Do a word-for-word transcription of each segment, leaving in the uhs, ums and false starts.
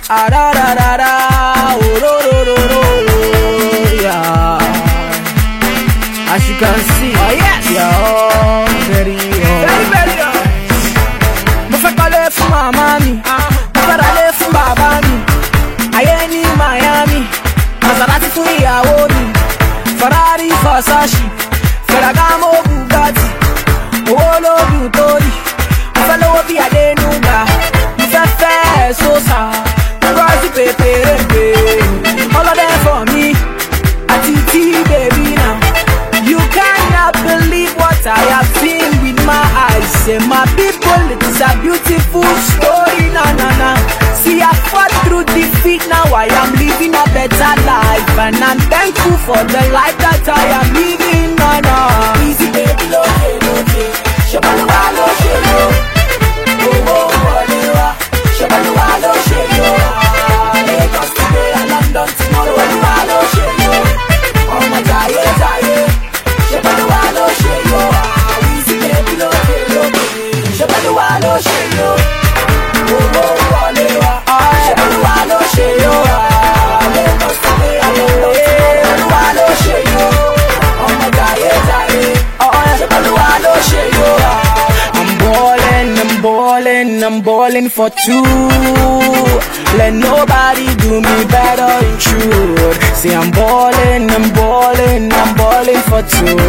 Ah da da da da, oh ro ro ro ro, yeah. As you can see, oh yes, yeah, oh, very, oh. very, very, oh. Mo fẹ́ kọ́lé fún màmá mi, mo fẹ́ ralé fún bàbá mi. Ayé ní Miami, Maserati fún ìyàwó mi. Ferrari, Versace, Ferragamo, Bugatti. Owó lóògùn torí, mo fẹ́ lówó bí Adénúgà. Mo fẹ́ fẹ́ Sosa, Ngozi Peperembe. All of them for me, àti tí baby now. You cannot believe what I have seen with my eyes. Say my people, it is a beautiful story, na na na. See I fought through defeat, now I am living a better life. And I'm thankful for the life that I am living, na na. Easy baby, loke, loke. Shabaluwa, loke, loke. Oh, oh, Oliwa. Shabaluwa, loke, loke. Lagos today and London tomorrow. Shabaluwa, loke, loke. Oh, my jaye, jaye. Shabaluwa, loke, loke. Easy baby, loke, loke. Shabaluwa, loke, loke. Oh, oh, Oliwa. Shabaluwa, loke, loke. Lagos today and London tomorrow. Shabaluwa, loke, loke. Oh, my jaye, jaye. Shabaluwa, loke, loke. I'm ballin', I'm ballin', I'm ballin' for two. Let nobody do me better in truth. See I'm ballin', I'm ballin', I'm ballin' for two.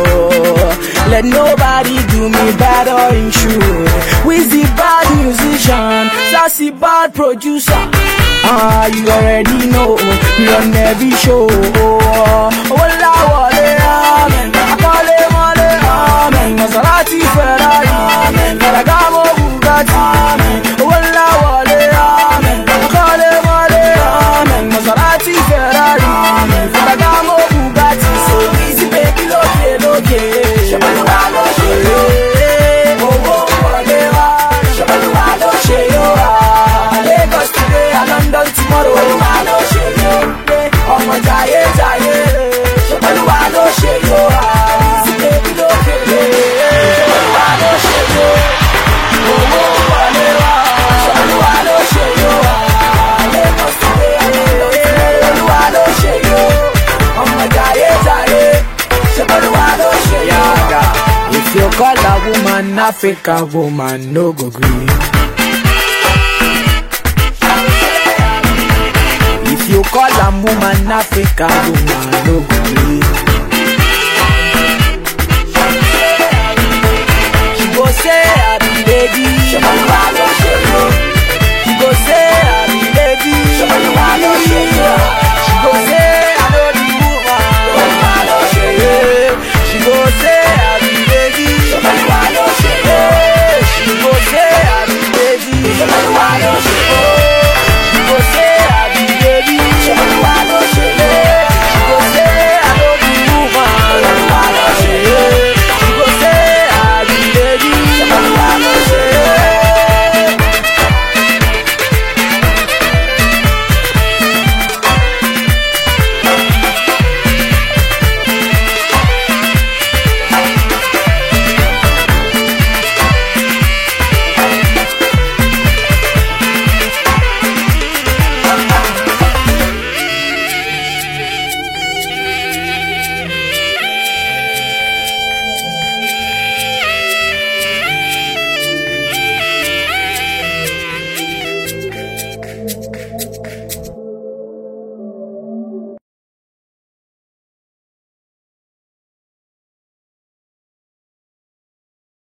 Let nobody do me better in truth. Wizzy bad musician, Sassy bad producer. Ah, you already know, we on every show. Walla wale amen, akale male amen. Maserati Ferrari amen, Ferragamo Bugatti amen. Walla wale amen, akale male amen. Maserati Ferrari amen, Ferragamo Bugatti. So easy baby, loke loke. Shabaluwa loke loke. Oh oh walewa. Shabaluwa loke loke. Lagos today and London tomorrow. Shabaluwa loke loke. Oh my jaye jaye. Shabaluwa loke loke. Easy baby loke loke. Shabaluwa loke loke. Oh oh walewa. Shabaluwa loke loke. Lagos today and London tomorrow. Shabaluwa loke loke. Oh my jaye jaye. Shabaluwa loke loke. If you call a woman African woman, no go green. If you call a woman African woman, no go green.